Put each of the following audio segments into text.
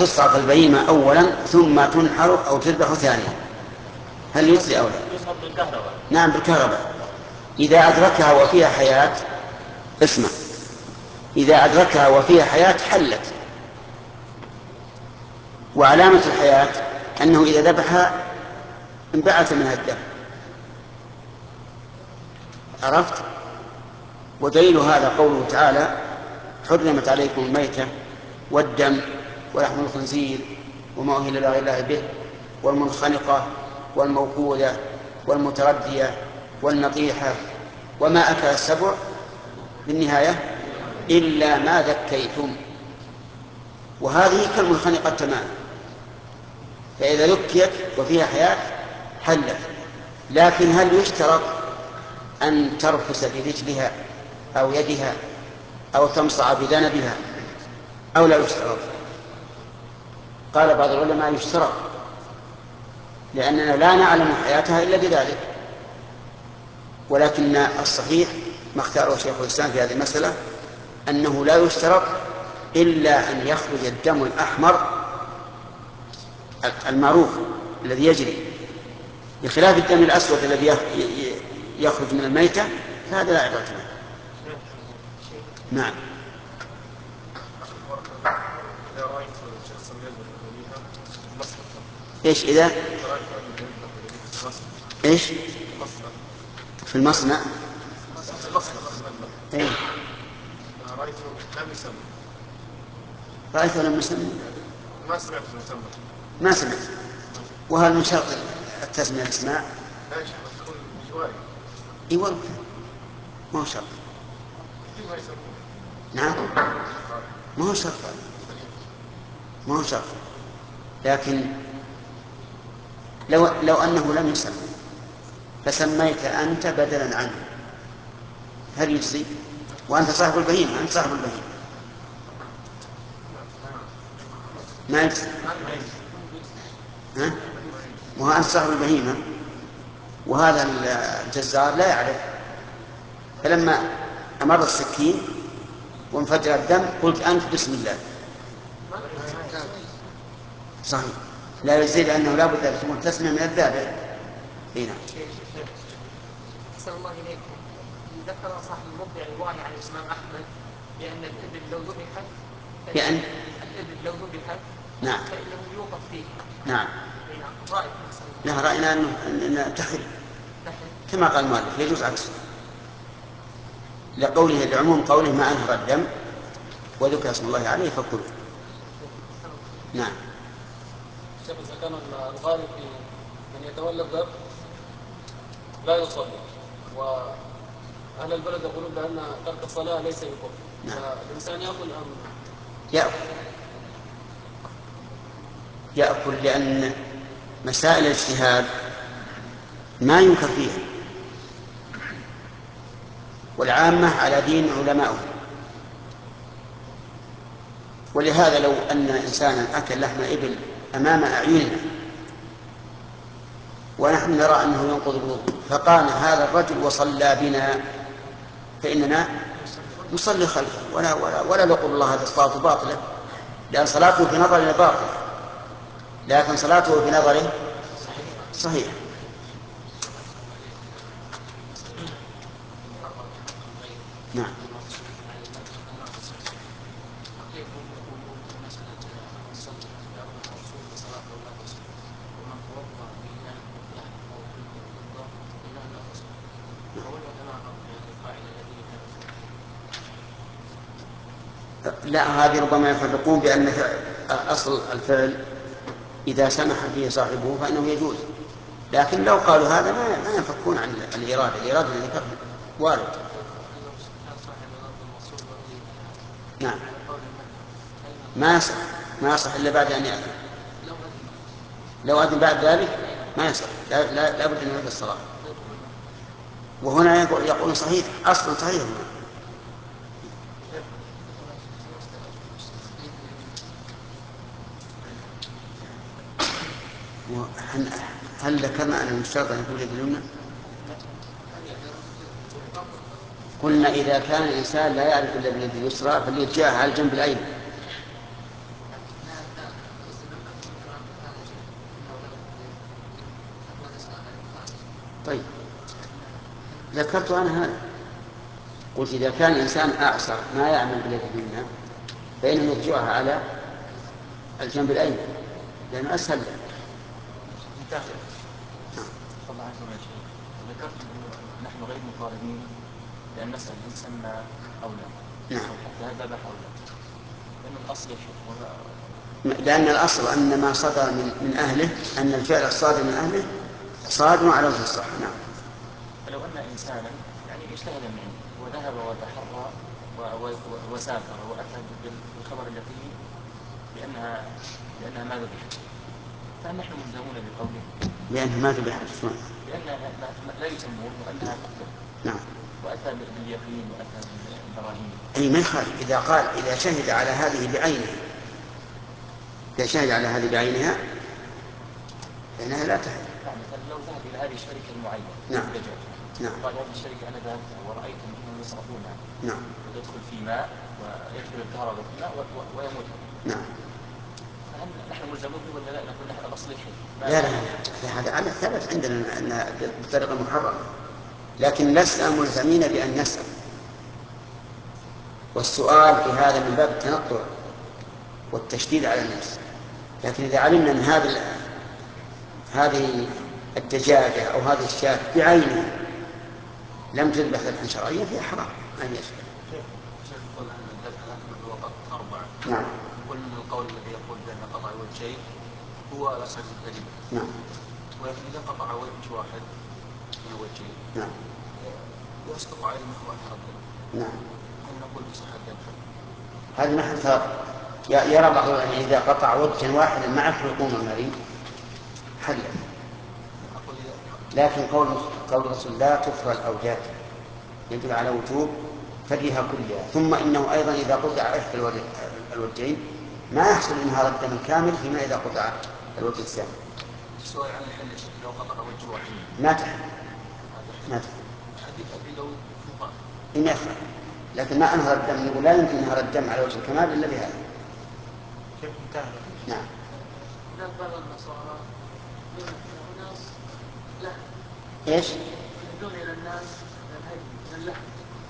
تصعق البهيمة أولا ثم تنحر أو تذبح ثانيا، هل يجزي أو لا؟ نعم بالكهرباء. إذا أدركها وفيها حياة، اسمع، إذا أدركها وفيها حياة حلت، وعلامة الحياة أنه إذا ذبحها انبعث منها الدم، عرفت؟ ودليل هذا قوله تعالى: حرمت عليكم الميتة والدم ولحم الخنزير وما أهل لغير الله به والمنخنقة والموقوذة والمتردية والنطيحة وما أكل السبع بالنهاية إلا ما ذكيتم. وهذه كالمنخنقة تماما، فإذا ذكيت وفيها حياة حلت. لكن هل يشترط أن ترفس برجلها أو يدها أو تمصع بذنبها أو لا يشترط؟ قال بعض العلماء يشترط، لأننا لا نعلم حياتها إلا بذلك. ولكن الصحيح ما اختاره شيخ الإسلام في هذه المسألة أنه لا يشترط إلا أن يخرج الدم الأحمر المعروف الذي يجري، بخلاف الدم الأسود الذي يخرج من الميتة، فهذا لا عبرة به. نعم. إيش إذا إيش في المصنع؟ إيه؟ رأيته لم يسمى. ما سمعت. وهل من شرط التسمية الاسماء؟ يورد ما هو شرط. نعم ما هو شرط، ما هو شرط. لكن لو أنه لم يسمى فسميت أنت بدلا عنه هل يجزي؟ وأنت صاحب البهيمة، أنت صاحب البهيمة، ما يجزي. ها؟ وهو أنت صاحب البهيمة، وهذا الجزار لا يعرف، فلما أمر السكين وانفجر الدم قلت أنت بسم الله، صحيح لا يزيد، لأنه لا بد أن تكون تسمية من الذابح. هنا أحسن الله إليكم. ذكر صاحب المبدع رواية عن الإمام أحمد بأن الإبل لو ذبحت الإبل لو ذبحت نعم فإنه يوقف فيه. نعم. رأيك لا رأينا أن تحل كما قال المؤلف، يجوز عكسه لقوله لعموم قوله ما أنهر الدم وذكر اسم الله عليه فكله. نعم. شيخ إذا كان الغالب في من يتولى الذبح لا يصلي، وأهل البلد يقولون بأن ترك الصلاة ليس بكفر، نعم. فالإنسان يأكل أم يأكل لأن مسائل الاجتهاد ما ينكر فيها، والعامة على دين علمائهم. ولهذا لو أن إنسانا أكل لحم إبل أمام أعيننا ونحن نرى أنه ينقض الوضوء فقام هذا الرجل وصلى بنا فإننا نصلي خلفه ولا نقول الله هذه الصلاة باطلة، لأن صلاته في نظرنا باطلة، لكن صلاته في نظره صحيح. نعم. لا هذه ربما يفرقون بأن أصل الفعل إذا سمح فيه صاحبه فإنه يجوز، لكن لو قالوا هذا ما ينفكون عن الإرادة الذي ذكرها وارد. نعم ما يصح إلا بعد أن يأذن، لو أذن بعد ذلك ما يصح، لا بد أن يعيد الصلاة. وهنا يقول صحيح، أصلا صحيح. هل ذكرنا أن المشترط أن يكون اليد اليمنى؟ قلنا إذا كان الإنسان لا يعرف إلا باليد اليسرى فليجعلها على الجنب الأيمن. طيب ذكرت أنا هذا، قلت إذا كان الإنسان أعسر ما يعمل باليد اليمنى فإنه يرجعها على الجنب الأيمن لأنه أسهل. الله عنكم يا شيخ، ذكرت أنه نحن غير مطالبين بأن نسأل إن سمى أو لا. نعم. حتى هذا ذبح أو لا، لأن الأصل يا شيخ لأن الأصل أن ما صدر من أهله، أن الفعل الصادر من أهله صادر على وجه الصح. نعم. فلو أن إنسانا يعني اجتهد منه وذهب وتحرى وسافر وأتى بالخبر اليقيني بأنها ما ذبحت، فهل نحن ملزمون بقوله بأنها ما ذبحت؟ لأنها لا يسمون وأنها تقتل. نعم. وأتى باليقين وأتى بالبراهين. أي ما يخالف إذا قال إذا شهد على هذه بعينها، إذا شهد على هذه بعينها فإنها لا تحل. نعم. مثلا لو ذهب إلى هذه الشركة المعينة. نعم. نعم. قال هذه الشركة أنا ذهبت ورأيتم أنهم يصرفونها. نعم. ويدخل في ماء ويدخل الكهرباء في الماء ويموت. نعم. هل نحن ملزمون ولا لا؟ نقول نحن مصلحين. لا هذا ثبت عندنا أن بطريقة محرمة، لكن لسنا ملزمين بأن نسأل. والسؤال في هذا من باب التنطع والتشديد على الناس. لكن إذا علمنا أن هذه الدجاجة أو هذه الشاة بعينها لم تذبح ذبحا شرعيا فيها حرام ما يشبه. شيخ يقول أن الذبح الأكمل بوقت 4. نعم. يقول من القول الذي يقول بأن قطع وجهين هو الأصح الدليل. نعم. ولكن إذا قطع وجه واحد من الوجهين نعم. يسقط عليه محور الدم. نعم. هل نقول بصحة الذبح؟ هذا محل يرى بعض العلماء إذا قطع وجها واحدا مع حلقوم المريض حل. لكن قول الرسول لا تفرى الأوجاج يدل على وجوب فريها كلها. ثم إنه أيضا إذا قطع إحدى الوجهين ما يحصل إنهار الدم الكامل فيما إذا قطع الوجه الثاني. السؤال عن الحل لو قطع وجه واحد ما تحل. حديث أبي داود فقط إن يفعل، لكن ما أنهر الدم. يقول لا يمكن إنهار الدم على وجه الكمال إلا بهذا. كيف انتهى؟ نعم. هناك بعض النصارى يقولون إلى الناس لحم. إيش؟ يدون إلى الناس الهدي من اللحم،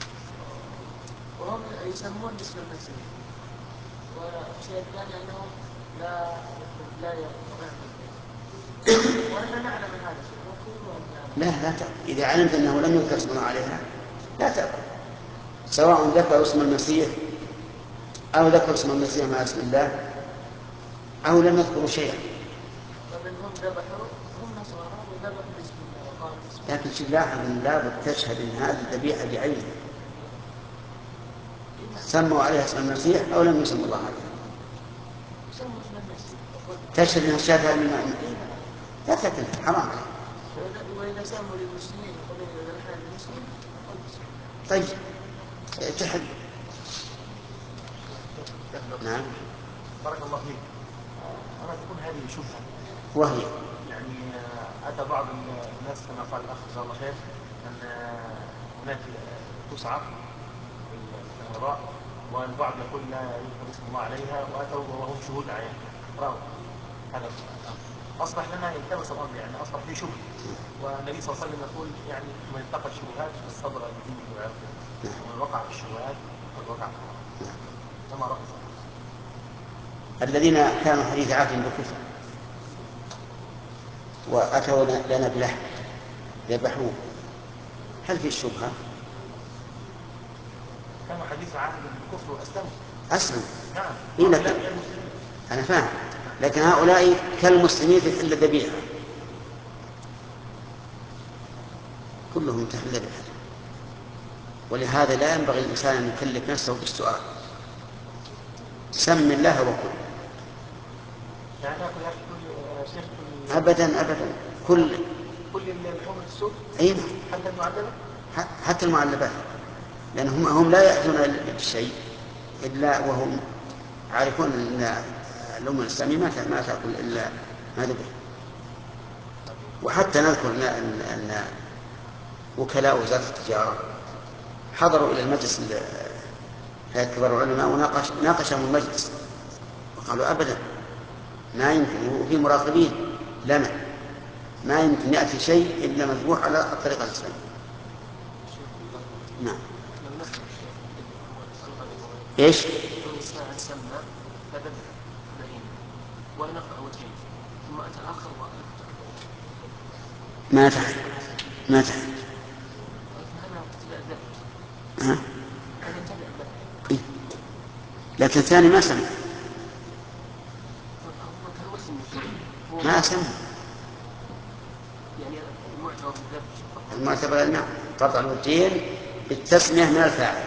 وهم يسمون باسم المسيح. والشيء الثاني أنهم لا يطيعون، وأنا نعلم من هذا الشيء. لا تأكل. إذا علمت أنه لم يذكر اسم الله عليها لا تأكل، سواء ذكر اسم المسيح أو ذكر اسم المسيح مع اسم الله أو لم يذكروا شيئا. ومنهم ذبحوا هم نصارى وذبحوا باسم الله وقالوا باسم الله. لكن لاحظ أن لابد تشهد أن هذه الذبيحة بعينها سموا عليها اسم المسيح أو لم يسموا الله عليها. يسموا اسم المسيح. تشهد أن الشهادة لا تأكل حرام. وإذا سموا للمسلمين يقولون إذا ذبحنا للمسلمين نقول باسم الله. طيب تحل. نعم. بارك الله فيك. أنا تكون هذه شبهة وهي يعني أتى بعض الناس كما قال الأخ جزاه الله خير أن هناك تسعة في الكهرباء والبعض يقول لا يذكر اسم الله عليها وأتوا وهم شهود عيان رأوا هذا أصبح لنا يلتبس الأمر يعني أصبح في شبهة والنبي صلى الله عليه وسلم يقول يعني من اتقى الشبهات فالصبر بدينه وعرضه ومن وقع في الشبهات قد وقع في الحرام. كما رأى الذين كانوا حديث عهد بالكفر وأتوا لنا بلحم ذبحوه هل في الشبهة؟ كانوا حديث عهد بالكفر وأسلموا. أسلم. نعم. إيه أنا فاهم، لكن هؤلاء كالمسلمين في حل الذبيحة كلهم تحل الذبيحة. ولهذا لا ينبغي الإنسان أن يكلف نفسه بالسؤال. سم الله وكل. يعني ناكل كل شيخ كل أبدا كل اللحوم السوق. أين حتى المعلبة. حتى المعلبات، لأنهم هم لا يأتون بالشيء إلا وهم عارفون أن الأمة الإسلامية ما تأكل إلا ما ذبح. وحتى نذكر أن وكلاء وزارة التجارة حضروا إلى المجلس هيئة كبار العلماء وناقشهم المجلس وقالوا أبدا ما يمكن، وفي مراقبين لنا ما يمكن يأتي شيء إلا مذبوح على الطريقة الإسلامية. نعم. إيش؟ الإنسان سمى فذبح بهيمة ونفع وجهين ثم أتى آخر ما تحت. ها؟ لكن الثاني ما سمع. ما سمع. يعني المعتبر نعم قطع الوجهين بالتسمية من الفاعل.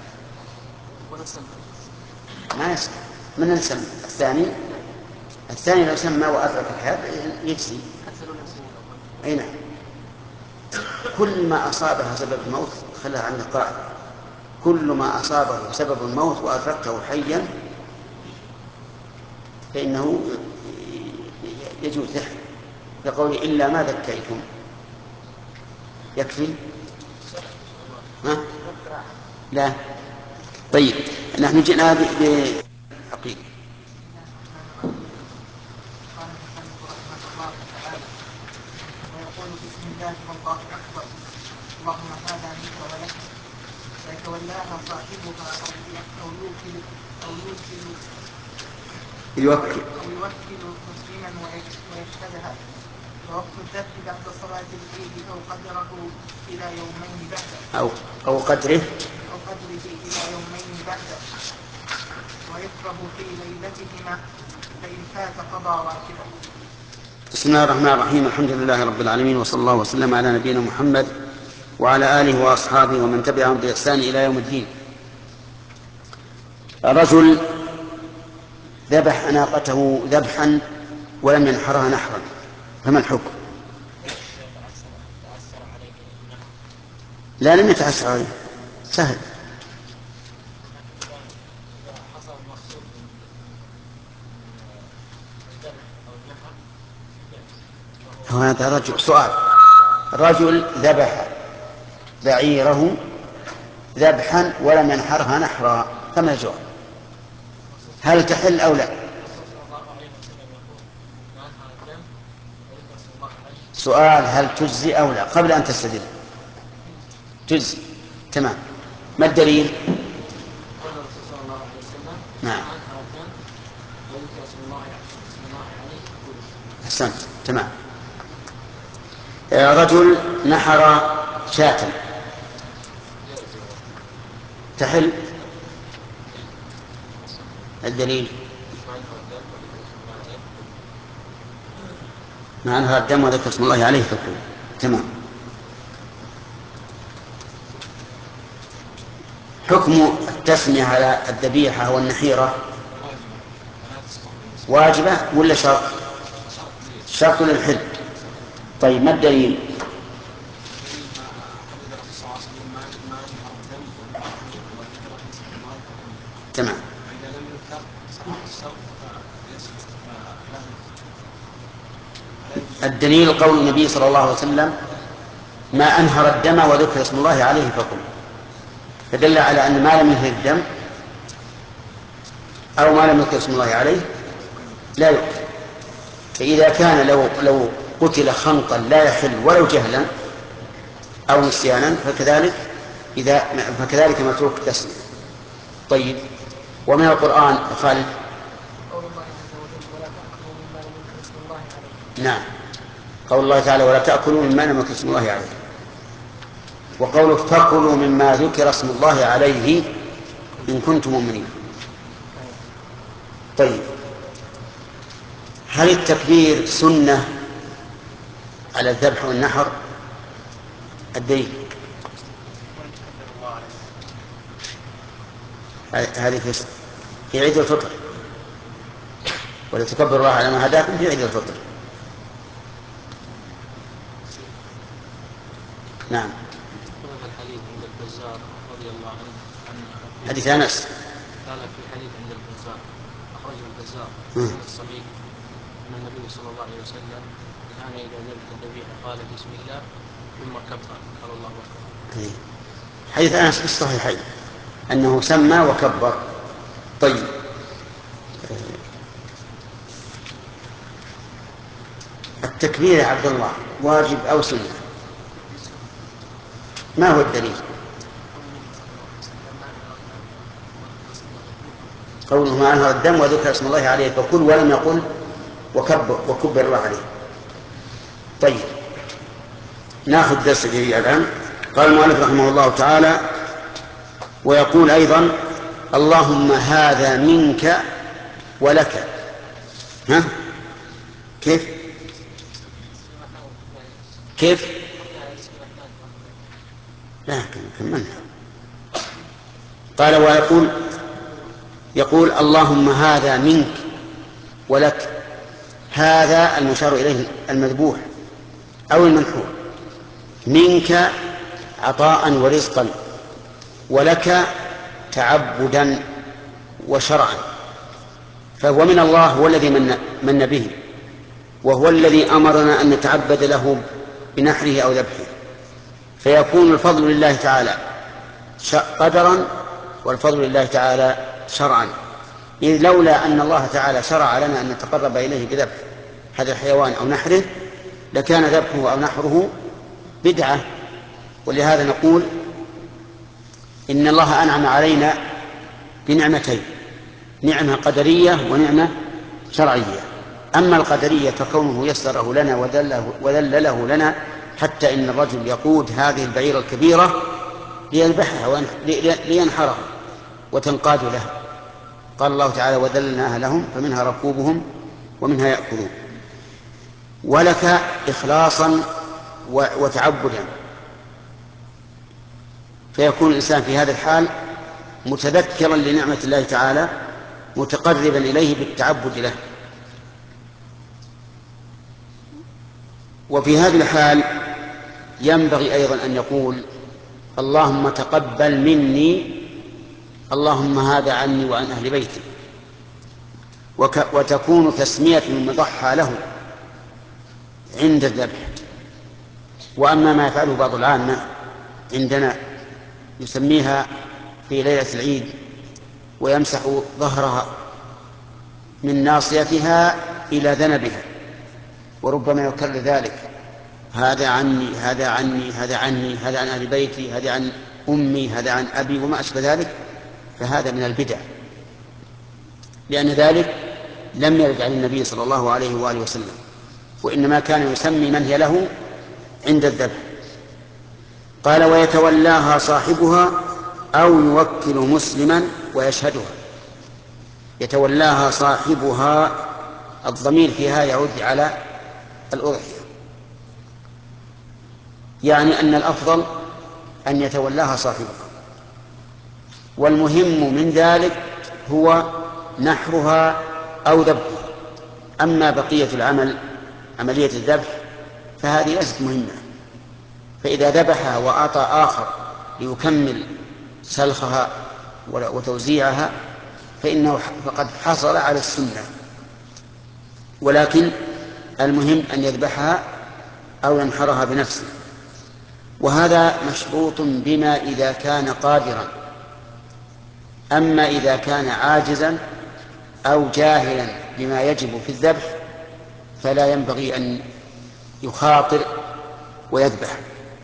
ما يسمع. من السمع الثاني لو سمى وأدرك الحال يجزي. أي نعم. كل ما أصابها سبب الموت خلها عن القاعدة، كل ما أصابه سبب الموت وأدركته حيا فإنه يجوز له، يقول إلا ما ذكيتم. يكفي؟ ها؟ لا. طيب نحن جئنا بحقيقة. ويقول بسم الله والله أكبر اللهم هذا منك ولك فيتولاها صاحبها أو يوكل مسلما ويشهدها. ووقت الذبح بعد صلاة العيد أو قدره إلى يومين بعده أو قدره إلى يومين بعده. ويكره في ليلتهما فإن فات قضى راتبه. بسم الله الرحمن الرحيم. الحمد لله رب العالمين، وصلى الله وسلم على نبينا محمد وعلى آله وأصحابه ومن تبعهم بإحسان إلى يوم الدين. رجل ذبح ناقته ذبحا ولم ينحرها نحرا، فما الحكم؟ لا، لم يتعسر عليه، سهل. هذا رجل سؤال. رجل ذبح بعيره ذبحا ولم ينحرها نحرا، فما الجواب؟ هل تحل أو لا؟ سؤال هل تجزي أو لا قبل أن تستدل. تجزي. تمام. ما الدليل؟ نعم. أحسنت. تمام. رجل نحر شاة تحل. الدليل مع أنها الدم وذكر اسم الله عليه فكل. تمام. حكم التسمية على الذبيحة والنحيرة واجبة ولا شرط؟ شرط للحل. طيب ما الدليل؟ تمام. الدليل قول النبي صلى الله عليه وسلم ما أنهر الدم وذكر اسم الله عليه فكل، فدل على أن ما لم ينهر الدم أو ما لم يذكر اسم الله عليه لا يؤكل. فإذا كان لو قتل خنقا لا يحل ولو جهلا أو نسيانا فكذلك متروك التسمية. طيب ومن القرآن خالد؟ نعم، قول الله تعالى ولا تأكلوا مما لم يذكر اسم الله عليه، وقوله فكلوا مما ذكر اسم الله عليه إن كنتم مؤمنين. طيب هل التكبير سنة على الذبح والنحر؟ الدليل هذه في عيد الفطر، ولتكبروا الله على ما هداكم في عيد الفطر. نعم. الحديث عند البزار رضي الله عنه حديث أنس قال في الحديث عند البزار أخرجه البزار من الصبي أن النبي صلى الله عليه وسلم كان إذا ذبح الذبيحة قال بسم الله ثم كبر قال الله أكبر. حديث أنس في الصحيحين أنه سمى وكبر. طيب التكبير يا عبد الله واجب أو سنة؟ ما هو الدليل؟ قوله ما أنهر الدم وذكر اسم الله عليه فكل ولم يقل وكبر الله عليه. طيب ناخذ درس جديد الآن. قال المؤلف رحمه الله تعالى ويقول أيضا اللهم هذا منك ولك. ها كيف لا كملنا. قال يقول اللهم هذا منك ولك. هذا المشار إليه المذبوح أو المنحور. منك عطاء ورزقا ولك تعبدا وشرعا. فهو من الله، هو الذي من به، وهو الذي أمرنا أن نتعبد له بنحره أو ذبحه. فيكون الفضل لله تعالى قدرا والفضل لله تعالى شرعا. إذ لولا أن الله تعالى شرع لنا أن نتقرب إليه بذبح هذا الحيوان أو نحره لكان ذبحه أو نحره بدعة. ولهذا نقول إن الله أنعم علينا بنعمتين، نعمة قدرية ونعمة شرعية. أما القدرية فكونه يسره لنا وذلله لنا حتى إن الرجل يقود هذه البعيرة الكبيرة ليذبحها لينحرها وتنقاد له. قال الله تعالى وذللناها لهم فمنها ركوبهم ومنها يأكلون. ولك إخلاصا وتعبدا، فيكون الإنسان في هذا الحال متذكرا لنعمة الله تعالى متقربا إليه بالتعبد له. وفي هذه الحال ينبغي أيضا أن يقول اللهم تقبل مني، اللهم هذا عني وعن أهل بيتي، وتكون تسمية المضحى له عند الذبح. وأما ما يفعله بعض العامة عندنا يسميها في ليلة العيد ويمسح ظهرها من ناصيتها إلى ذنبها، وربما يكرر ذلك هذا عني هذا عني هذا عني هذا عن أهل بيتي هذا عن أمي هذا عن أبي وما أشبه ذلك. فهذا من البدع، لأن ذلك لم يرد عن النبي صلى الله عليه وآله وسلم، وإنما كان يسمي من هي له عند الذبح. قال ويتولاها صاحبها أو يوكل مسلما ويشهدها. يتولاها صاحبها الضمير فيها يعود على الأضحية، يعني أن الأفضل أن يتولاها صاحبها، والمهم من ذلك هو نحرها أو ذبحها. أما بقية العمل عملية الذبح فهذه ليست مهمة، فإذا ذبحها وأعطى آخر ليكمل سلخها وتوزيعها فإنه فقد حصل على السنة. ولكن المهم أن يذبحها أو ينحرها بنفسه، وهذا مشروط بما إذا كان قادرا. أما إذا كان عاجزا أو جاهلا بما يجب في الذبح فلا ينبغي أن يخاطر ويذبح،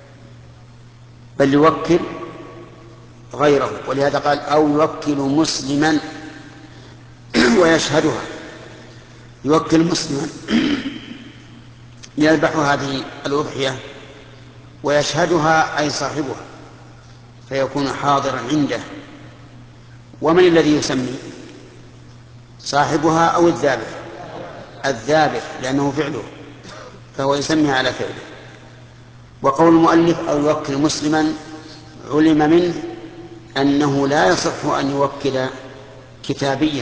بل يوكل غيره. ولهذا قال أو يوكل مسلما ويشهدها. يوكل مسلما يذبح هذه الأضحية ويشهدها أي صاحبها، فيكون حاضرا عنده. ومن الذي يسمي صاحبها أو الذابح؟ الذابح، لأنه فعله فهو يسميها على فعله. وقول المؤلف أو يوكل مسلما علم منه أنه لا يصح أن يوكل كتابيا،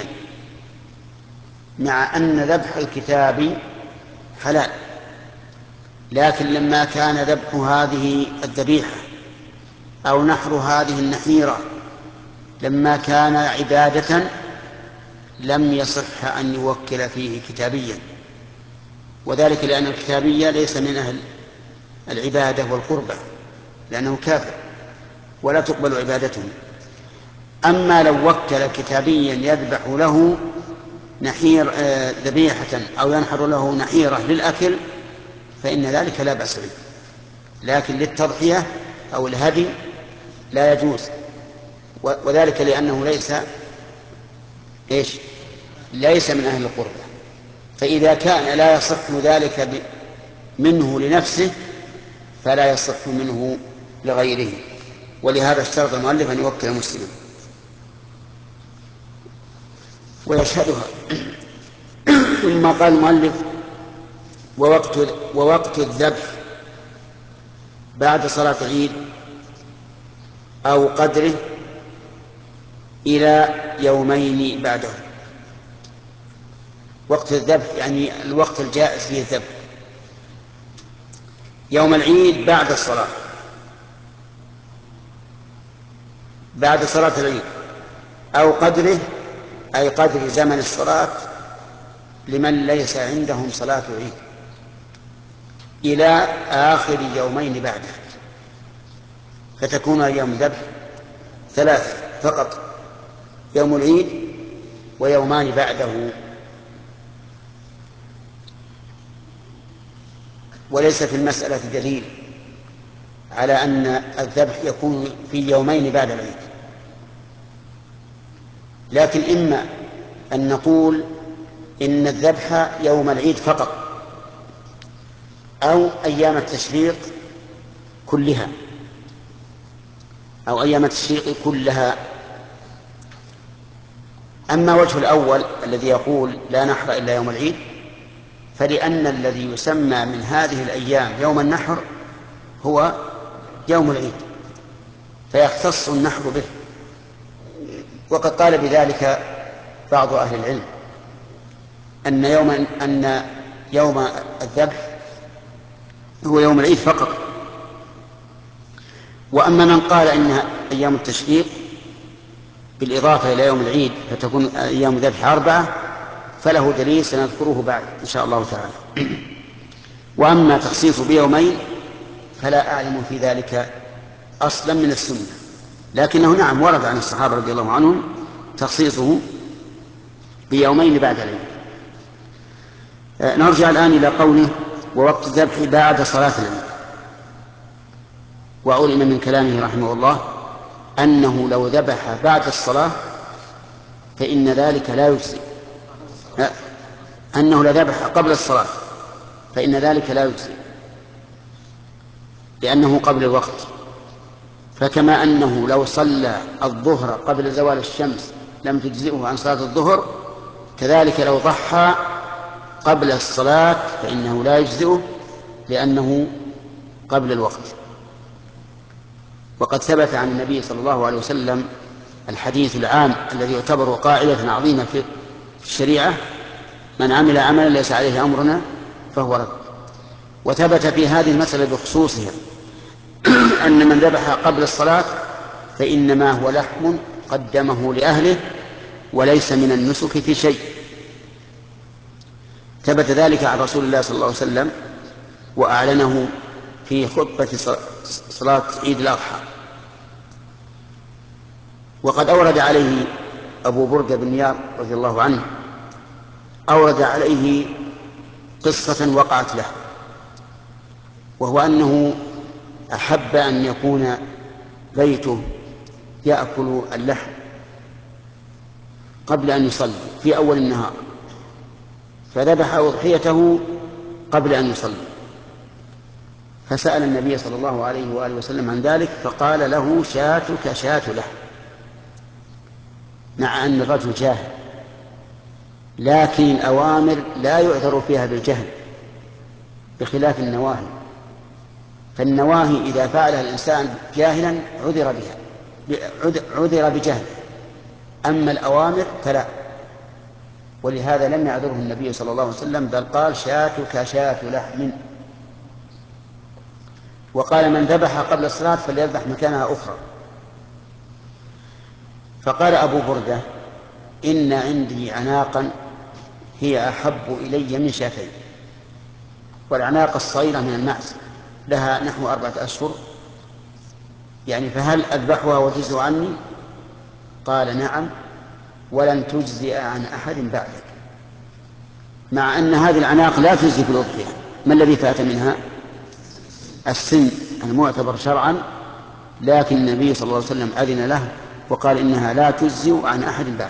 مع أن ذبح الكتاب حلال، لكن لما كان ذبح هذه الذبيحة أو نحر هذه النحيرة لما كان عبادة لم يصح أن يوكل فيه كتابيا، وذلك لأن الكتابية ليس من أهل العبادة والقربة، لأنه كافر ولا تقبل عبادته. أما لو وكل كتابيا يذبح له نحير ذبيحة أو ينحر له نحيرة للأكل فإن ذلك لا بأس به، لكن للتضحية أو الهدي لا يجوز، وذلك لأنه ليس من أهل القربة. فإذا كان لا يصح ذلك منه لنفسه فلا يصح منه لغيره، ولهذا اشترط المؤلف أن يوكل مسلما ويشهدها. ثم قال المؤلف: ووقت الذبح بعد صلاة العيد أو قدره إلى يومين بعده. وقت الذبح يعني الوقت الجائز فيه الذبح: يوم العيد بعد الصلاة، بعد صلاة العيد، أو قدره أي قدر زمن الصلاة لمن ليس عندهم صلاة العيد، إلى آخر يومين بعده، فتكون أيام الذبح 3 فقط: يوم العيد ويومان بعده. وليس في المسألة دليل على أن الذبح يكون في يومين بعد العيد، لكن إما أن نقول إن الذبح يوم العيد فقط أو أيام التشريق كلها، أو أيام التشريق كلها. أما وجه الأول الذي يقول لا نحر إلا يوم العيد، فلأن الذي يسمى من هذه الأيام يوم النحر هو يوم العيد، فيختص النحر به. وقد قال بذلك بعض أهل العلم أن يوم الذبح هو يوم العيد فقط. وأما من قال إن أيام التشريق بالإضافة إلى يوم العيد فتكون أيام الذبح 4، فله دليل سنذكره بعد إن شاء الله تعالى. وأما تخصيص بيومين فلا أعلم في ذلك أصلا من السنة، لكنه نعم ورد عن الصحابة رضي الله عنهم تخصيصه بيومين بعد العيد. نرجع الآن إلى قوله: ووقت الذبح بعد صلاة العيد. وعلم من كلامه رحمه الله أنه لو ذبح بعد الصلاة فإن ذلك لا يجزي، أنه لذبح قبل الصلاة فإن ذلك لا يجزي لأنه قبل الوقت. فكما أنه لو صلى الظهر قبل زوال الشمس لم تجزئه عن صلاة الظهر، كذلك لو ضحى قبل الصلاة فإنه لا يجزئه لأنه قبل الوقت. وقد ثبت عن النبي صلى الله عليه وسلم الحديث العام الذي يعتبر قاعدة عظيمة في الشريعة: من عمل عملا ليس عليه أمرنا فهو رد. وثبت في هذه المسألة بخصوصها أن من ذبح قبل الصلاة فإنما هو لحم قدمه لأهله وليس من النسك في شيء. ثبت ذلك عن رسول الله صلى الله عليه وسلم وأعلنه في خطبة صلاة عيد الأضحى. وقد أورد عليه أبو بردة بن نيار رضي الله عنه أورد عليه قصة وقعت له، وهو أنه أحب أن يكون بيته يأكل اللحم قبل أن يصلي في أول النهار، فذبح أضحيته قبل أن يصلي، فسأل النبي صلى الله عليه وآله وسلم عن ذلك فقال له: شاتك شاة لحم. مع أن الرجل جاهل، لكن الأوامر لا يعذر فيها بالجهل بخلاف النواهي، فالنواهي إذا فعلها الإنسان جاهلا عذر بجهل، أما الأوامر فلا. ولهذا لم يعذره النبي صلى الله عليه وسلم، بل قال: شاتك شاة لحم. وقال: من ذبح قبل الصلاة فليذبح مكانها أخرى. فقال أبو بردة: إن عندي عناقا هي أحب إلي من شاتين. والعناق الصغيرة من المعز لها نحو 4 أشهر، يعني فهل أذبحها وتجزئ عني؟ قال: نعم، ولن تجزئ عن أحد بعدك. مع أن هذه العناق لا تجزي في الأضحية، ما الذي فات منها؟ السن المعتبر شرعا، لكن النبي صلى الله عليه وسلم أذن له وقال إنها لا تجزئ عن أحد بعده.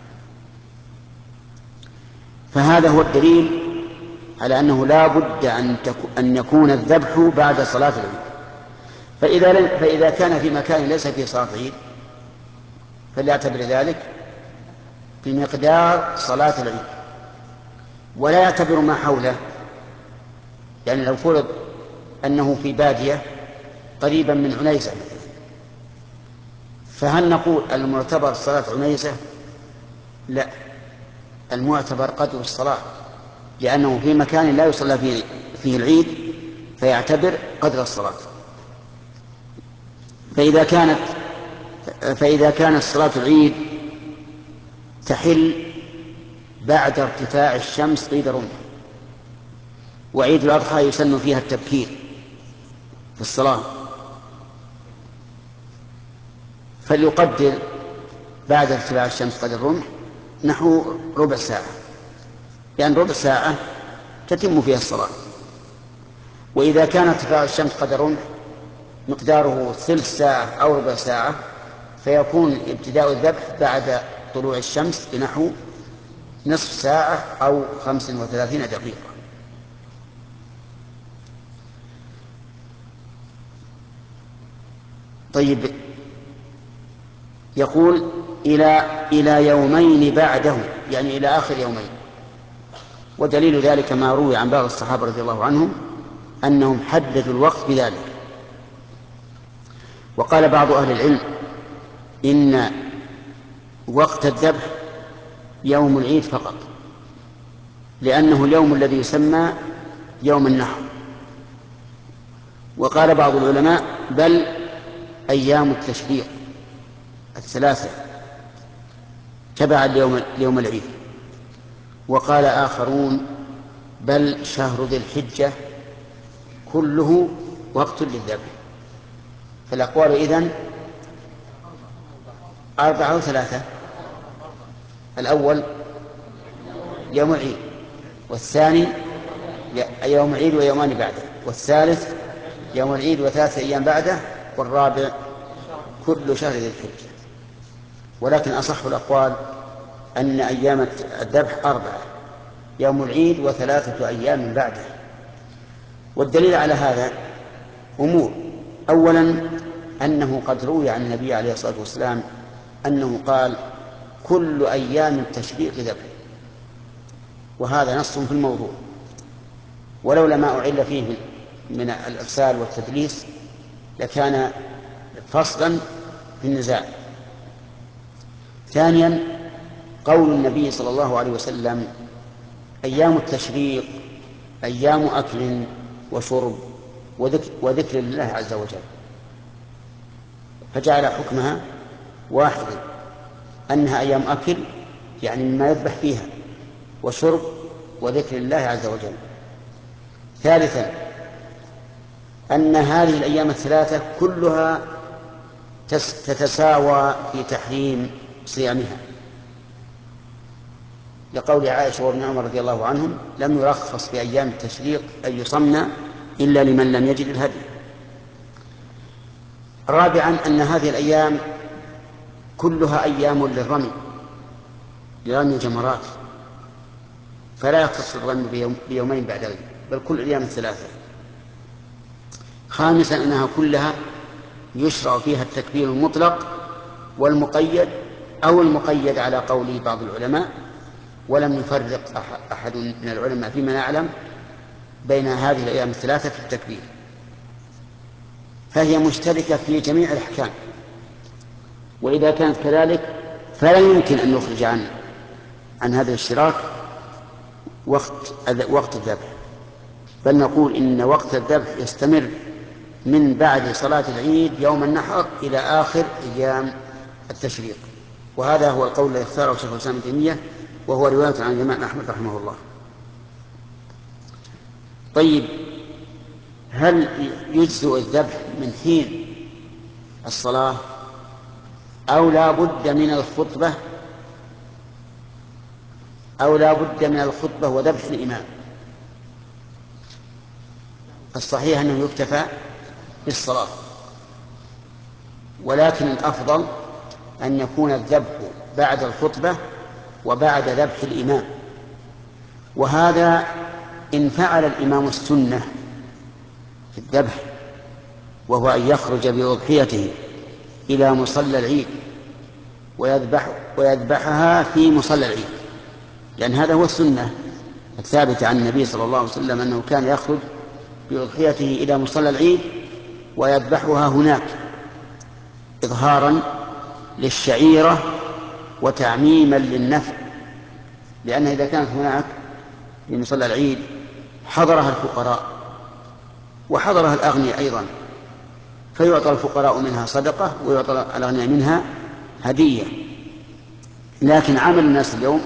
فهذا هو الدليل على أنه لا بد أن يكون الذبح بعد صلاة العيد. فإذا كان في مكان ليس فيه صلاة عيد فليعتبر ذلك بمقدار صلاة العيد ولا يعتبر ما حوله. يعني لو فرض أنه في بادية قريبا من عنيزة، فهل نقول المعتبر صلاة عنيزة؟ لا، المعتبر قدر الصلاة، لأنه في مكان لا يصلى فيه العيد فيعتبر قدر الصلاة. فإذا كانت صلاة العيد تحل بعد ارتفاع الشمس قيد رمح، وعيد الأضحى يسن فيها التبكير في الصلاة، فليقدر بعد ارتفاع الشمس قدر الرمح نحو ربع ساعة، يعني ربع ساعة تتم فيها الصلاة. وإذا كان ارتفاع الشمس قدر رمح مقداره ثلث ساعة أو ربع ساعة فيكون ابتداء الذبح بعد طلوع الشمس بنحو نصف ساعة أو 35 دقيقة. طيب، يقول إلى يومين بعده، يعني إلى آخر يومين. ودليل ذلك ما روي عن بعض الصحابة رضي الله عنهم أنهم حددوا الوقت بذلك. وقال بعض أهل العلم إن وقت الذبح يوم العيد فقط، لأنه اليوم الذي يسمى يوم النحر. وقال بعض العلماء بل أيام التشريق الثلاثة تبع اليوم العيد. وقال آخرون بل شهر ذي الحجة كله وقت للذبح. فالأقوال إذن 4 أو 3؟ الأول يوم العيد، والثاني يوم العيد ويومان بعده، والثالث يوم العيد و3 أيام بعده، والرابع كل شهر ذي الحجة. ولكن أصح الأقوال أن أيام الذبح 4، يوم العيد و3 أيام بعده. والدليل على هذا أمور: أولا أنه قد روي عن النبي عليه الصلاة والسلام أنه قال كل أيام التشريق ذبح، وهذا نص في الموضوع، ولولا ما أعل فيه من الإرسال والتدليس لكان فصلا في النزاع. ثانيا قول النبي صلى الله عليه وسلم أيام التشريق أيام أكل وشرب وذكر الله عز وجل، فجعل حكمها واحدا، أنها أيام أكل يعني مما يذبح فيها، وشرب وذكر الله عز وجل. ثالثا أن هذه الأيام ال3 كلها تتساوى في تحريم صيامها، لقول عائشة وابن عمر رضي الله عنهم لم يرخص في أيام التشريق أن يصمن إلا لمن لم يجد الهدي. رابعا أن هذه الأيام كلها أيام للرمي، لرمي الجمرات، فلا يختص الرمي بيومين بعد العيد، بل كل الأيام ال3. خامسا أنها كلها يشرع فيها التكبير المطلق والمقيد أو المقيد على قول بعض العلماء، ولم يفرق أحد من العلماء فيما نعلم بين هذه الأيام ال3 في التكبير، فهي مشتركة في جميع الأحكام. وإذا كانت كذلك فلا يمكن أن نخرج عن هذا الاشتراك وقت الذبح، بل نقول إن وقت الذبح يستمر من بعد صلاة العيد يوم النحر إلى آخر أيام التشريق. وهذا هو القول الذي اختاره شيخ الإسلام ابن تيمية، وهو رواية عن الإمام أحمد رحمه الله. طيب، هل يجزئ الذبح من حين الصلاة أو لا بد من الخطبة وذبح الإمام؟ الصحيح أنه يكتفى بالصلاة، ولكن الأفضل أن يكون الذبح بعد الخطبة وبعد ذبح الإمام. وهذا إن فعل الإمام السنة في الذبح، وهو أن يخرج بأضحيته إلى مصلى العيد ويذبحها في مصلى العيد، لأن هذا هو السنة الثابتة عن النبي صلى الله عليه وسلم أنه كان يخرج بأضحيته إلى مصلى العيد ويذبحها هناك إظهارا للشعيرة وتعميما للنفع، لأن إذا كانت هناك في مصلى العيد حضرها الفقراء وحضرها الأغنياء أيضا، فيعطى الفقراء منها صدقة ويعطى الأغنياء منها هدية. لكن عمل الناس اليوم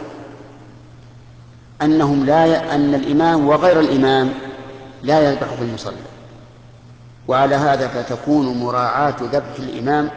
أن الإمام وغير الإمام لا يذبح في المصلى، وعلى هذا فتكون مراعاة ذبح الإمام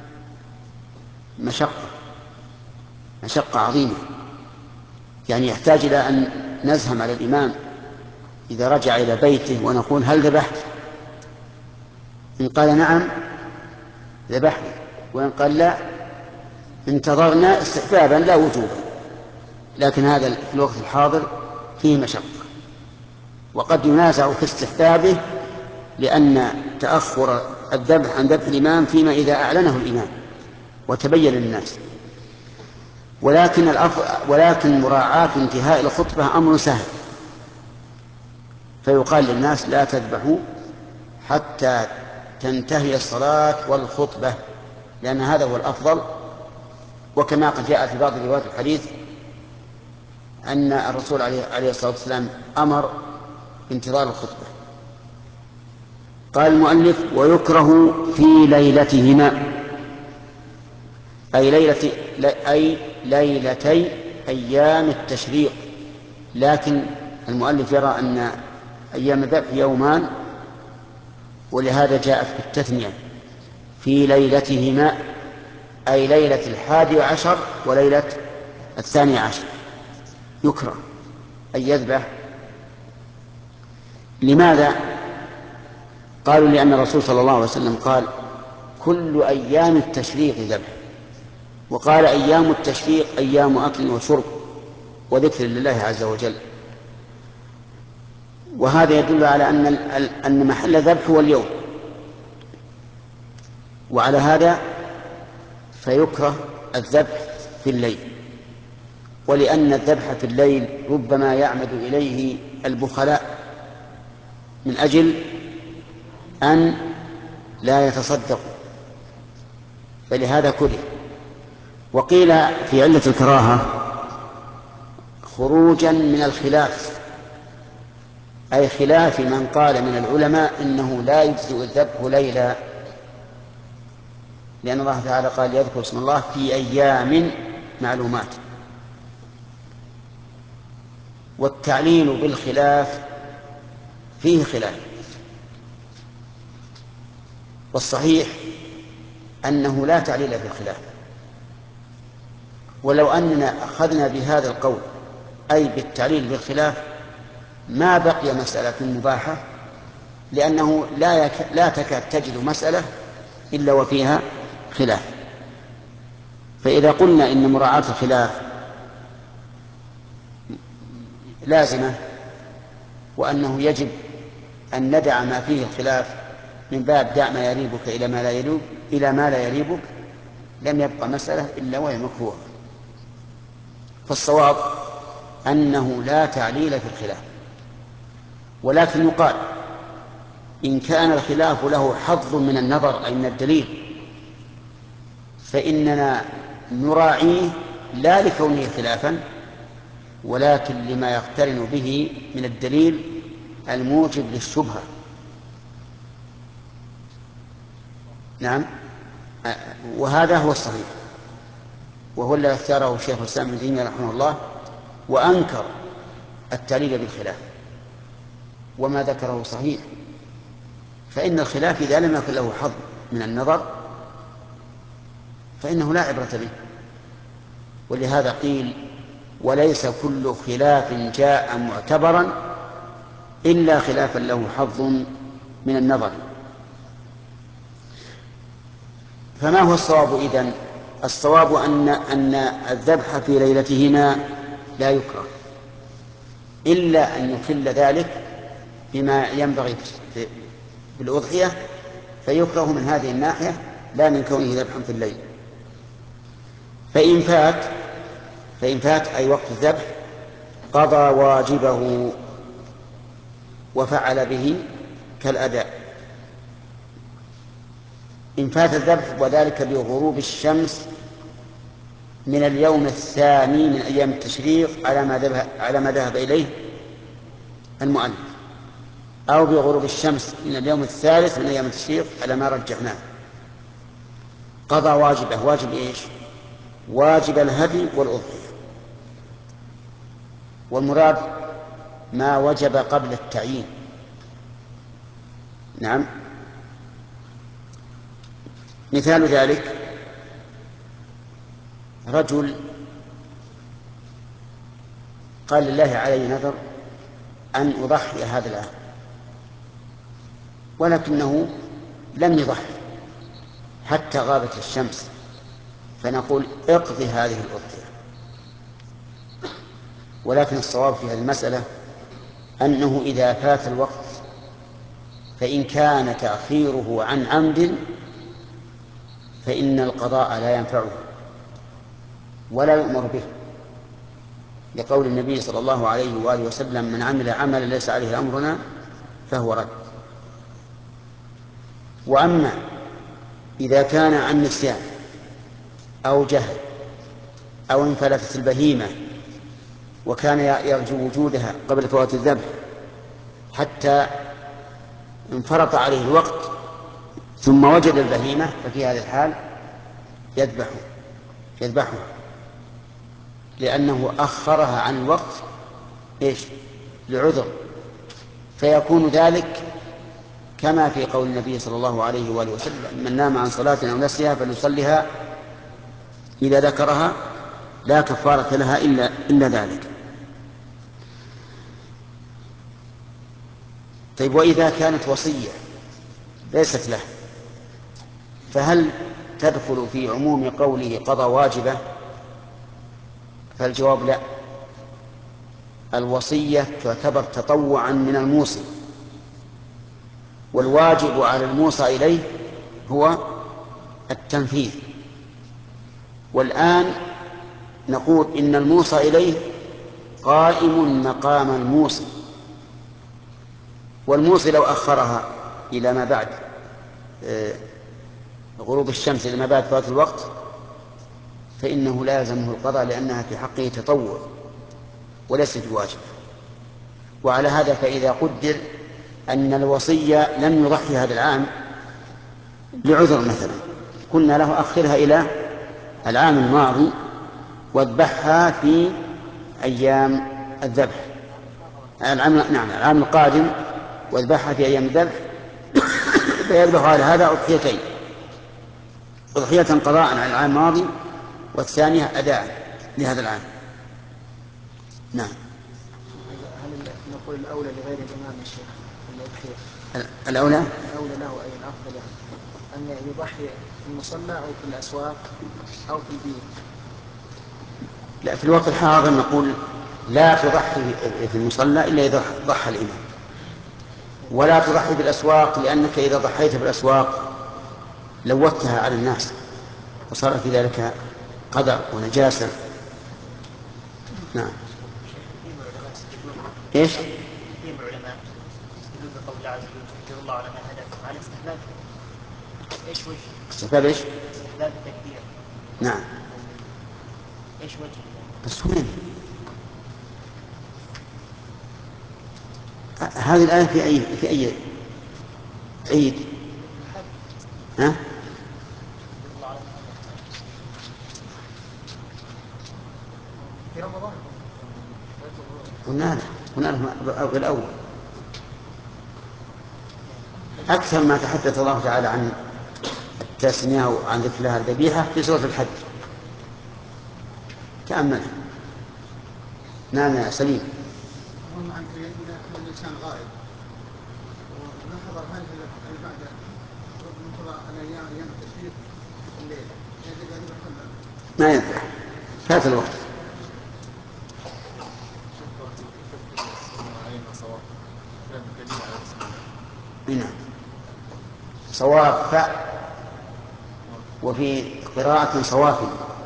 مشقة عظيمة، يعني يحتاج إلى أن نزهم على الإمام إذا رجع إلى بيته ونقول هل ذبحت؟ إن قال نعم ذبحت، وإن قال لا انتظرنا استحبابا لا وجوبا. لكن هذا في الوقت الحاضر فيه مشقة، وقد ينازع في استحبابه لأن تأخر الذبح عن ذبح الإمام فيما إذا أعلنه الإمام وتبين للناس. ولكن مراعاة انتهاء الخطبة أمر سهل، فيقال للناس لا تذبحوا حتى تنتهي الصلاة والخطبة، لأن هذا هو الأفضل. وكما قد جاء في بعض روايات الحديث أن الرسول عليه الصلاة والسلام أمر بانتظار الخطبة. قال المؤلف: ويكره في ليلتهما، أي ليلتي أيام التشريق. لكن المؤلف يرى أن أيام الذبح يومان، ولهذا جاءت بالتثنية في ليلتهما، أي ليلة 11 وليلة 12 يكره أن يذبح. لماذا؟ قالوا لأن الرسول صلى الله عليه وسلم قال: كل أيام التشريق ذبح، وقال: أيام التشريق أيام أكل وشرب وذكر لله عز وجل. وهذا يدل على أن محل الذبح هو اليوم، وعلى هذا فيكره الذبح في الليل. ولأن الذبح في الليل ربما يعمد إليه البخلاء من أجل أن لا يتصدقوا، فلهذا كره. وقيل في علة الكراهة خروجا من الخلاف، أي خلاف من قال من العلماء إنه لا يجزئ الذبح ليلا، لأن الله تعالى قال: يذكر اسم الله في أيام معلومات. والتعليل بالخلاف فيه خلاف، والصحيح أنه لا تعليل في الخلاف. ولو أننا أخذنا بهذا القول أي بالتعليل بالخلاف ما بقي مسألة مباحة، لأنه لا تكاد تجد مسألة إلا وفيها خلاف. فإذا قلنا إن مراعاة الخلاف لازمة، وأنه يجب أن ندع ما فيه الخلاف من باب دع ما يريبك إلى ما لا يريبك، لم يبقى مسألة إلا وهي مكروهة. فالصواب أنه لا تعليل في الخلاف، ولكن يقال إن كان الخلاف له حظ من النظر أي من الدليل فإننا نراعيه لا لكونه خلافا، ولكن لما يقترن به من الدليل الموجب للشبهة. نعم، وهذا هو الصحيح، وهو الذي اختاره الشيخ الإسلام ابن تيمية رحمه الله، وأنكر التعليل بالخلاف، وما ذكره صحيح. فإن الخلاف إذا لم يكن له حظ من النظر فإنه لا عبرة به. ولهذا قيل: وليس كل خلاف جاء معتبرا إلا خلافا له حظ من النظر. فما هو الصواب إذن؟ الصواب أن الذبح في ليلتهما لا يكره، إلا أن يخل ذلك بما ينبغي بالأضحية، فيكره من هذه الناحية لا من كونه ذبحا في الليل. فإن فات أي وقت الذبح قضى واجبه وفعل به كالأداء. إن فات الذبح وذلك بغروب الشمس من اليوم الثاني من أيام التشريق على ما ذهب إليه المؤلف، أو بغروب الشمس من اليوم الثالث من أيام التشريق على ما رجحناه، قضى واجبه. واجب إيش؟ واجب الهدي والأضحية، والمراد ما وجب قبل التعيين. نعم، مثال ذلك رجل قال لله علي نذر أن أضحي هذا العام، ولكنه لم يضحي حتى غابت الشمس، فنقول اقضي هذه الأضحية. ولكن الصواب في هذه المسألة أنه إذا فات الوقت فإن كان تأخيره عن عمد فإن القضاء لا ينفعه ولا يؤمر به، لقول النبي صلى الله عليه وآله وسلم: من عمل عملا ليس عليه أمرنا فهو رد. وأما إذا كان عن نسيان أو جهل أو انفلتت البهيمة وكان يرجو وجودها قبل فوات الذبح حتى انفرط عليه الوقت ثم وجد البهيمة، ففي هذه الحال يذبحه لأنه أخرها عن الوقت لعذر، فيكون ذلك كما في قول النبي صلى الله عليه وآله وسلم: من نام عن صلاة أو نسيها فليصلها إذا ذكرها لا كفارة لها إلا ذلك. طيب، وإذا كانت وصية ليست له فهل تدخل في عموم قوله قضى واجبه؟ فالجواب لا، الوصية تعتبر تطوعا من الموصي، والواجب على الموصى إليه هو التنفيذ. والآن نقول إن الموصى إليه قائم مقام الموصي، والموصي لو أخرها إلى ما بعد غروب الشمس إلى ما بعد فوات الوقت فإنه لا يلزمه القضاء، لأنها في حقه تطوع وليست بواجب. وعلى هذا فإذا قدر أن الوصية لم يضحي هذا العام لعذر مثلا، قلنا له أخرها إلى العام الماضي واذبحها في أيام الذبح، العام القادم واذبحها في أيام الذبح، فيذبح على هذا أضحيتين: أضحية قضاء على العام الماضي، والثانية أداء لهذا العام. نعم. هل نقول الأولى لغير الإمام يا شيخ الأضحية؟ الأولى له أي الأفضل أن يضحي في المصلى أو في الأسواق أو في البيوت؟ لا، في الوقت الحاضر نقول لا تضحي في المصلى إلا إذا ضحى الإمام، ولا تضحي بالأسواق، لأنك إذا ضحيت بالأسواق لوثتها على الناس وصار في ذلك قدر ونجاسة. نعم. ايش؟ كثير من العلماء يستدلون بقول الله عز وجل: يجزي الله على ما هداكم على استحباب. ايش وجه؟ استحباب ايش؟ استحباب التكبير. نعم. ايش وجه؟ بس وين؟ هذه الآية في أي عيد؟ ها؟ في رمضان. قلنا له بالأول. أكثر ما تحدث الله تعالى عن التسمية وعن ذكر لها الذبيحة في سورة الحج. تأمل. نعم يا سليم. اللهم أنت إذا كان الإنسان غائب ونحضر هذه البعد مثل الايام التشريق الليل يجب ان يكون ما ينفع فات الوقت. نعم صواب فاء وفي قراءة صوافي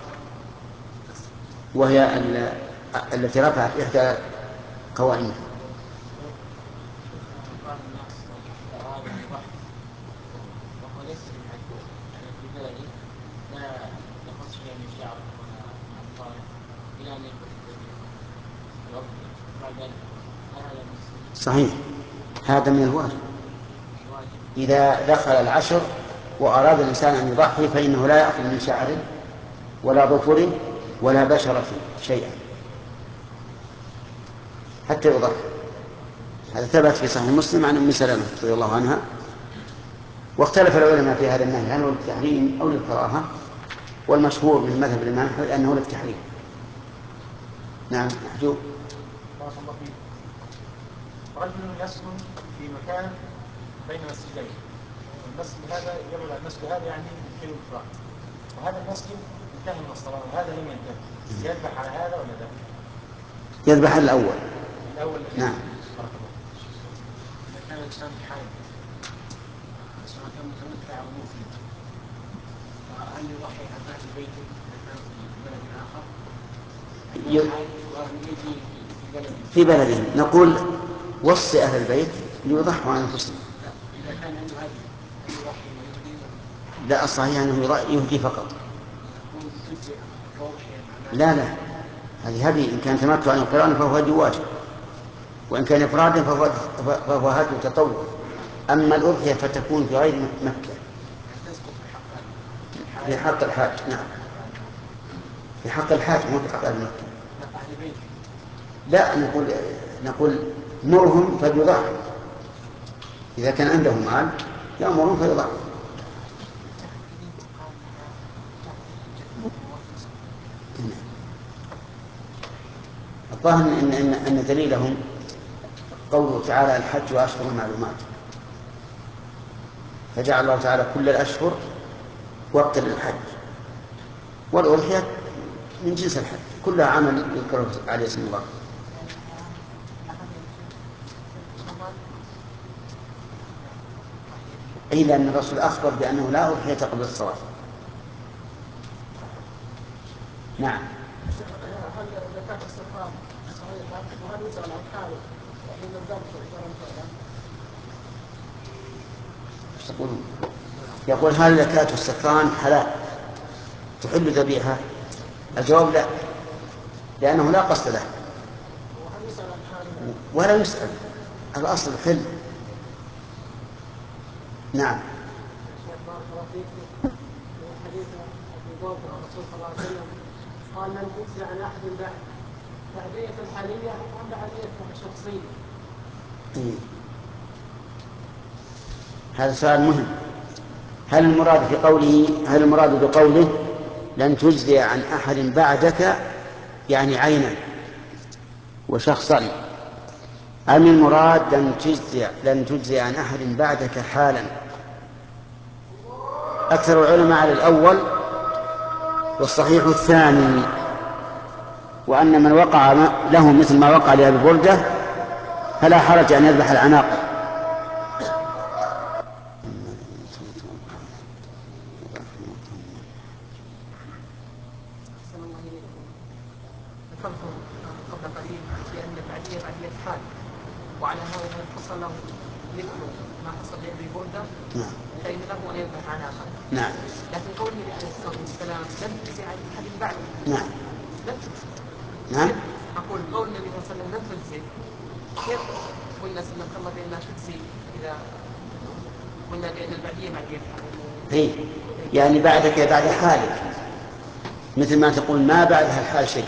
وهي التي رفعت إحدى قوائمها. صحيح هذا من الواجب. إذا دخل العشر وأراد الإنسان أن يضحي فإنه لا يأخذ من شعره ولا ظفره ولا بشرة شيئا حتى يضحي. هذا ثبت في صحيح مسلم عن أم سلمة رضي الله عنها. واختلف العلماء في هذا النهي هل هو للتحريم أو للكراهة، والمشهور من مذهب الإمام أحمد أنه للتحريم. نعم محجوب. بارك الله فيك. رجل يسكن في مكان بين مسجدين، المسجد هذا يبعد عن المسجد هذا يعني كيلو متر، وهذا المسجد انتهى من الصلاة وهذا لم ينتهي، يذبح على هذا ولا لا؟ يذبح الأول. نعم. بارك الله. إذا كان الإنسان حاج سواء كان متمتع أو مفرد، فهل يضحي عن أهل بيته إذا كان في بلد آخر؟ في بلده نقول وصي أهل البيت ليضحوا عن أنفسهم. إذا كان عنده هدي هل يضحي ويهدي؟ لا الصحيح أنه يهدي فقط. لا هذه هدي إن كان تمتع عن القران فهو هدي واجب، وإن كان إفرادا فهو هدي تطوع. أما الأضحية فتكون في غير مكة في حق الحاج. نعم في حق الحاج مو في حق أهل مكة. لا نقول مرهم فليضحوا إذا كان عندهم مال يأمرهم فيضحوا. الظاهر أن دليلهم قوله تعالى الحج وأشهر معلومات، فجعل الله تعالى كل الأشهر وقتا للحج، والأضحية من جنس الحج كلها عمل يذكر عليه اسم الله. أي لأن الرسول أخبر بأنه لا أضحية قبل الصلاة. نعم. هل زكاة الصفام صحيحة وهل يسأل عن حاله حين الذبح يقول هل زكاة الصفران حلال تحل ذبيحة؟ الجواب لا، لأنه لا قصد له ولا يسأل، الأصل الحل. نعم. حديث أبي ذر الرسول صلى الله عليه وسلم قال لن تجزي عن أحد بعدية الحالية أم بعدية شخصية. هذا سؤال مهم. هل المراد بقوله لن تجزي عن أحد بعدك يعني عينا وشخصا، أم المراد لن تجزي عن أحد بعدك حالا؟ أكثر العلماء على الأول والصحيح الثاني، وأن من وقع له مثل ما وقع لأبي بردة فلا حرج أن يذبح العناق. قبل قليل بأن البعدية بعدية حال، وعلى هذا حصل له مثل ما حصل لأبي بردة فإن له أن يذبح عناقا. نعم. لكن قول النبي عليه الصلاة والسلام لم تجزي عن أحد بعد. نعم. لم تجزي. نعم. أقول قول النبي صلى الله عليه وسلم لم تجزي، كيف قلنا سلم الله بأنها تجزي إذا قلنا بأن البعدية بعدية حال؟ يعني بعدك بعد حالك، مثل ما تقول ما بعدها الحال شيء.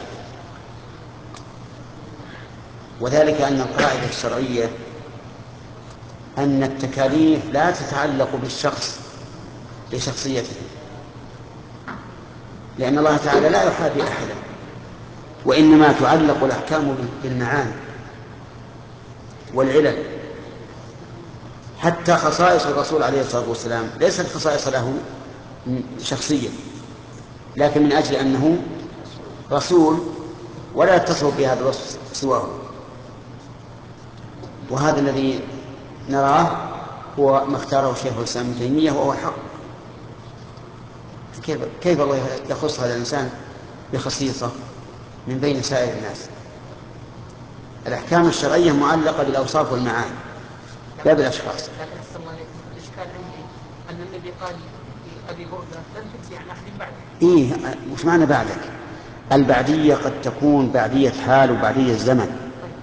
وذلك أن القاعدة الشرعية أن التكاليف لا تتعلق بالشخص لشخصيته، لأن الله تعالى لا يحابي أحدا، وإنما تعلق الأحكام بالمعاني والعلل. حتى خصائص الرسول عليه الصلاة والسلام ليست خصائص له شخصيا، لكن من أجل أنه رسول ولا يتصف بهذا الوصف سواه. وهذا الذي نراه هو ما اختاره شيخ الإسلام ابن تيمية وهو الحق. كيف الله يخص هذا الإنسان بخصيصة من بين سائر الناس؟ الأحكام الشرعية معلقة بالأوصاف والمعاني لا بالأشخاص. لكن أحسن الله عليكم الإشكال عندي أن النبي قال لأبي بردة لن تجزي عن أحد بعدك. إيه، وش معنى بعدك؟ البعدية قد تكون بعدية حال وبعدية زمن،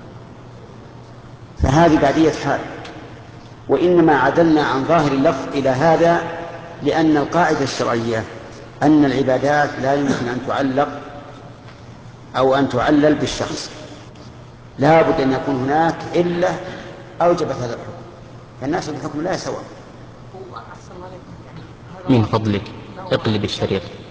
فهذه بعدية حال، وإنما عدلنا عن ظاهر اللفظ إلى هذا لأن القاعدة الشرعية أن العبادات لا يمكن أن تعلق أو أن تعلل بالشخص، لا بد أن يكون هناك إلا أوجبت هذا الحكم، فالناس بالحكم لا سواء. وأحسن الله عليكم يعني من فضلك اقلب الشريط.